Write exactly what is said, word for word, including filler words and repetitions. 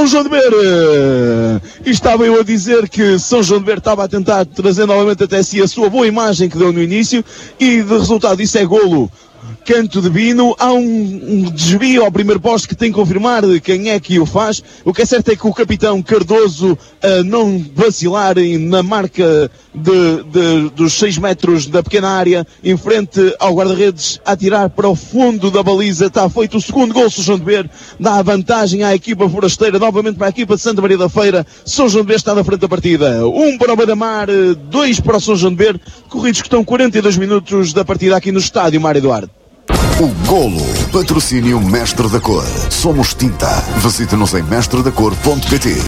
São João de Beira. E estava eu a dizer que São João de Beira estava a tentar trazer novamente até si a sua boa imagem que deu no início, e de resultado disso é golo. Canto de Bino, há um, um desvio ao primeiro poste que tem que confirmar quem é que o faz. O que é certo é que o capitão Cardoso, a não vacilar na marca de, de, dos seis metros da pequena área, em frente ao guarda-redes, a tirar para o fundo da baliza, está feito o segundo gol. São João de Beira dá a vantagem à equipa forasteira, novamente para a equipa de Santa Maria da Feira. São João de Beira está na frente da partida. Um para o Beira-Mar, dois para o São João de Beira, corridos que estão quarenta e dois minutos da partida aqui no estádio Mário Eduardo. O golo, patrocínio Mestre da Cor. Somos tinta. Visite-nos em mestre da cor ponto pt.